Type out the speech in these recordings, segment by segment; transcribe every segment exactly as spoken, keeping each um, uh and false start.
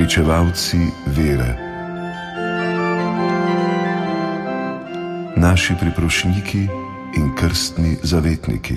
pričevalci vere, naši priprošniki in krstni zavetniki.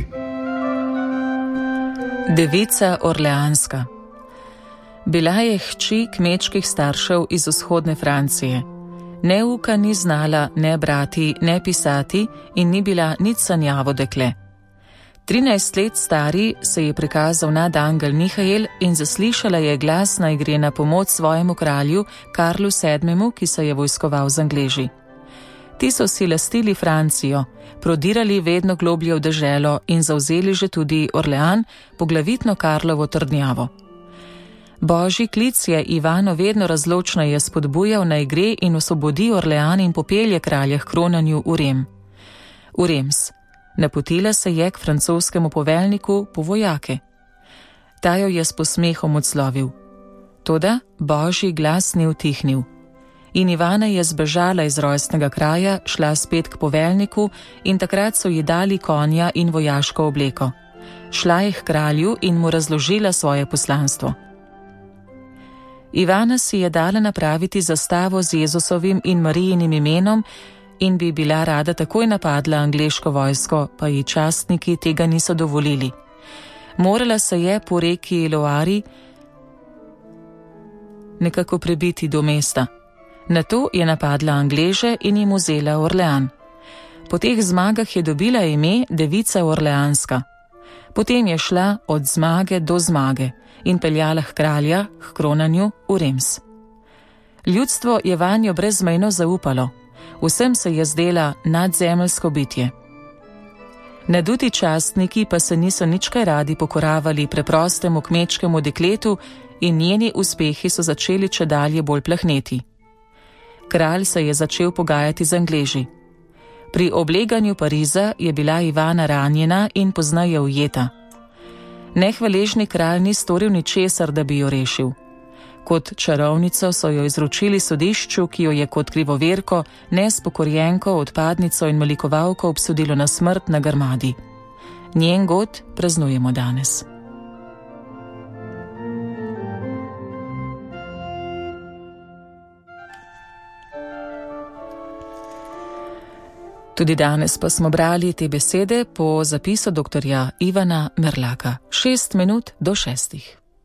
Devica Orleanska. Bila je hči kmečkih staršev iz vzhodne Francije. Neuka ni znala ne brati, ne pisati in ni bila nič sanjavo dekle. Trinajst let stari se je prikazal nadangel Mihael in zaslišala je glas, naj gre na pomoč svojemu kralju Karlu sedmemu, ki se je vojskoval z Angleži. Ti so si lastili Francijo, prodirali vedno globlje v deželo in zavzeli že tudi Orlean, poglavitno Karlovo trdnjavo. Božji klic je Ivano vedno razločneje spodbujal, naj gre in osvobodi Orlean in popelje kralja k kronanju v Rem. V Rems. Napotila se je k francoskemu poveljniku po vojake. Ta jo je s posmehom odslovil. Toda Božji glas ni utihnil. In Ivana je zbežala iz rojstnega kraja, šla spet k poveljniku in takrat so ji dali konja in vojaško obleko. Šla je k kralju in mu razložila svoje poslanstvo. Ivana si je dala napraviti zastavo z Jezusovim in Marijinim imenom in bi bila rada takoj napadla angleško vojsko, pa ji častniki tega niso dovolili. Morala se je po reki Loari nekako prebiti do mesta. Nato je napadla Angleže in jim vzela Orlean. Po teh zmagah je dobila ime Devica Orleanska. Potem je šla od zmage do zmage in peljala k kralja k kronanju v Rems. Ljudstvo je vanjo brezmejno zaupalo. Vsem se je zdela nadzemeljsko bitje. Naduti častniki pa se niso nič kaj radi pokoravali preprostemu kmečkemu dekletu in njeni uspehi so začeli čedalje bolj plahneti. Kralj se je začel pogajati z Angleži. Pri obleganju Pariza je bila Ivana ranjena in pozneje ujeta. Nehvaležni kralj ni storil ničesar, da bi jo rešil. Kot čarovnico so jo izročili sodišču, ki jo je kot krivoverko, nespokorjenko, odpadnico in malikovalko obsodilo na smrt na Grmadi. Njen god praznujemo danes. Tudi danes pa smo brali te besede po zapisu doktorja Ivana Merlaka. Šest minut do šestih.